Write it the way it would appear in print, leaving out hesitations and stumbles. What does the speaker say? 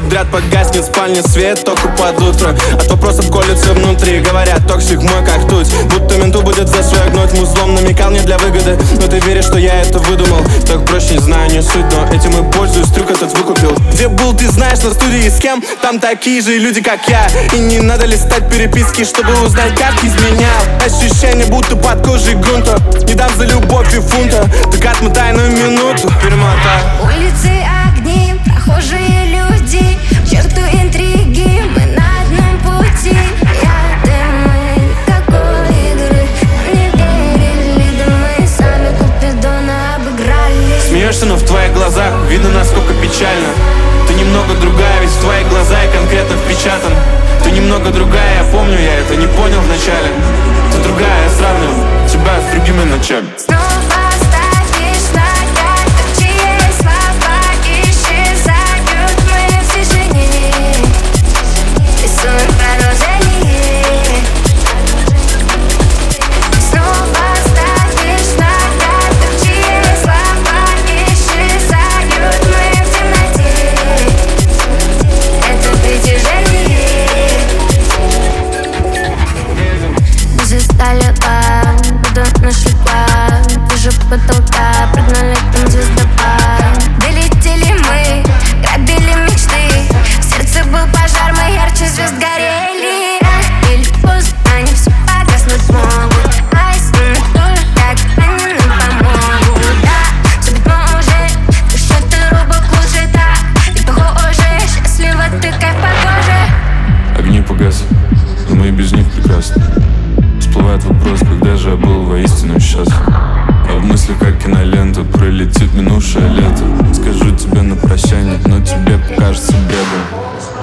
подряд погаснет в спальне свет только под утро. От вопросов колется внутри, говорят, токсик мой как ртуть. Будто менту будет за свой гнуть, музлом намекал не для выгоды. Но ты веришь, что я это выдумал? Так проще, не знаю, не суть, но этим и пользуюсь, трюк этот выкупил. Где был, ты знаешь, на студии с кем? Там такие же люди, как я. И не надо листать переписки, чтобы узнать, как изменял. Ощущение, будто под кожей грунта. Не дам за любовь и фунта, так отмотай на минуту, перемотай. Улицы, огни, прохожие люди, к черту интриги, мы на одном пути. Мы какой игры не верили, да мы сами Купидона обыграли. Смеешься, но в твоих глазах видно, насколько печально. Ты немного другая, ведь в твои глаза я конкретно впечатан. Ты немного другая, я помню, я это не понял вначале. Ты другая, я сравниваю тебя с другими ночами. Снова ставишь на карту, чьи слова исчезают, мы в движении, рисуем продолжение. Снова ставишь на карту, чьи слова исчезают, мы в темноте, это притяжение. Мы же стали нашли план, выше потолка, прогнали там звездопад. Долетели мы, грабили мечты, в сердце был пожар, мы ярче звезд горели. Или поздно, они все погаснуть могут, а если мы тоже так, они нам помогут. Да, все быть может, еще ты рубок лучше, да, и похоже, счастлива ты как похоже. Огни погасли, но мы и без них прекрасны. Всплывает вопрос, когда же я был воистину счастлив. А в мыслях, как кинолента, пролетит минувшее лето. Скажу тебе на прощание, но тебе покажется бредом.